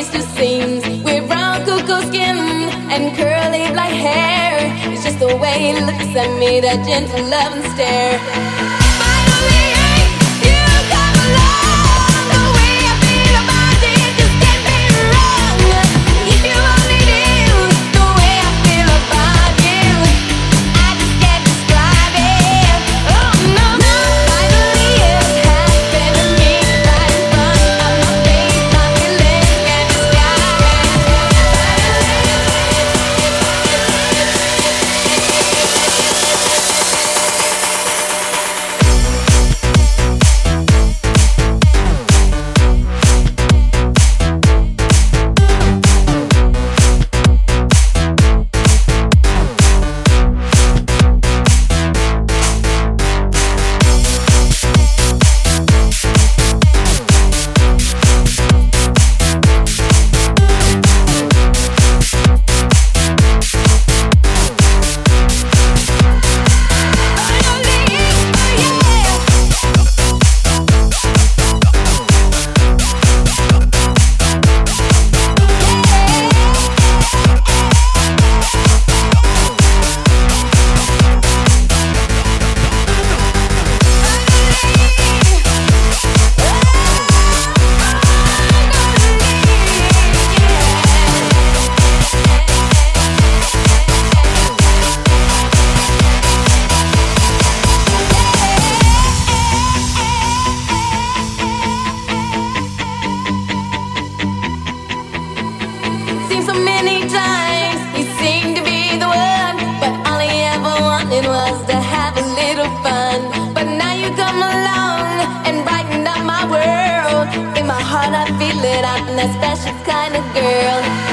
face to seams with brown cocoa skin and curly black hair. It's just the way he looks at me, that gentle love and stare. Finally, you come along. The way I feel about you, it just can't be wrong. If you only knew the way I feel about you, I just can't describe it. Oh no, no. Finally, it happened to me right in front of my face. My feelings can't describe it. So many times he seemed to be the one, but all he ever wanted was to have a little fun. But now you come along and brighten up my world. In my heart I feel it, I'm that special kind of girl.